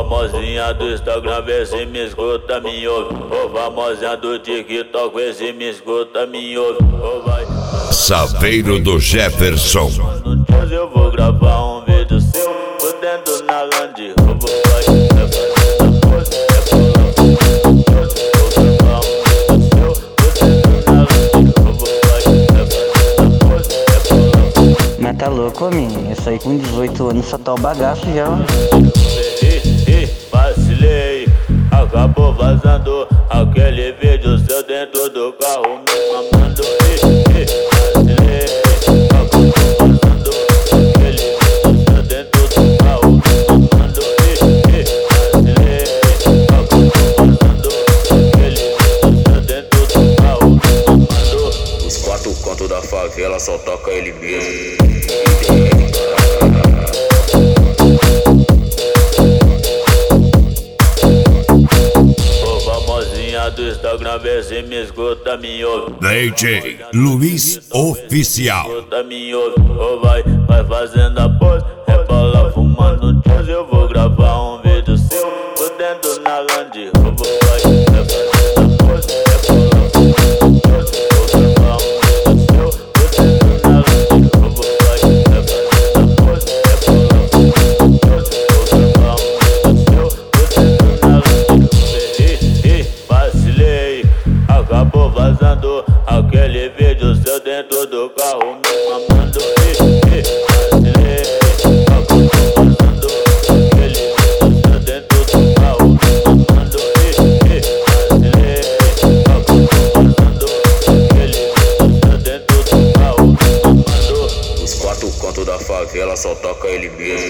famosinha do Instagram, vê se me escuta, me ouve. Ô famosinha do TikTok, vê se me escuta, me ouve. Ô vai. Saveiro do Jefferson. Hoje eu vou gravar um vídeo seu, fudendo na Land Rover. Mas tá louco, homem? Eu saí com 18 anos, só tá o bagaço já. Vacilei, acabou vazando aquele vídeo seu dentro do carro me mamando. Vacilei, acabou vazando aquele vídeo seu dentro do carro me mamando. Vacilei, acabou vazando aquele vídeo seu dentro do carro me mamando. Os 4 cantos da favela só toca ele mesmo. Do Instagram, vê se me escuta, me ouve. DJ Luiz Oficial. Escuta, me ouve. Ou vai fazendo a pose, rebola fumando jazz. Eu vou gravar um vídeo seu, fudendo na Land Rover. Vai fazendo a pose, rebola fumando jazz. Eu vou gravar um vídeo seu, fudendo na Land Rover. Vai fazendo a pose, rebola fumando jazz. Eu vou gravar um vídeo seu, fudendo na Land Rover. Vacilei, acabou vazando aquele vídeo seu dentro do carro me mamando. Vacilei, acabou vazando aquele vídeo seu dentro do carro me mamando. Vacilei, acabou vazando aquele vídeo seu dentro do carro me mamando. Os 4 cantos da favela só toca ele mesmo.